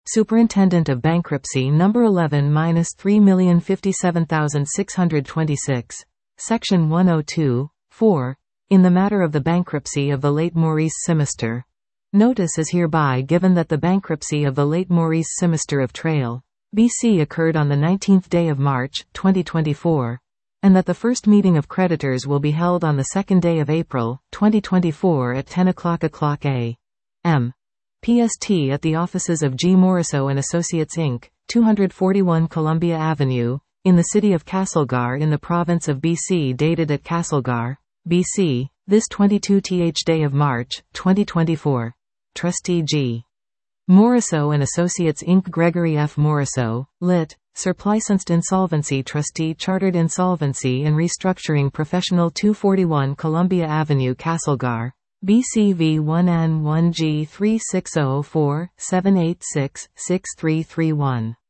Superintendent of Bankruptcy number 11-3,057,626. Section 102, 4. In the matter of the bankruptcy of the late Maurice Simister. Notice is hereby given that the bankruptcy of the late Maurice Simister of Trail, BC occurred on the 19th day of March, 2024, and that the first meeting of creditors will be held on the 2nd day of April, 2024 at 10 a.m. PST at the offices of G. Morisseau and Associates Inc., 241 Columbia Avenue, in the city of Castlegar in the province of BC, dated at Castlegar, BC, this 22th day of March, 2024. Trustee G. Morisseau and Associates Inc. Gregory F. Morisseau, lit. Surplicensed Insolvency Trustee Chartered Insolvency and Restructuring Professional 241 Columbia Avenue Castlegar, BCV 1N1G 3604-786-6331.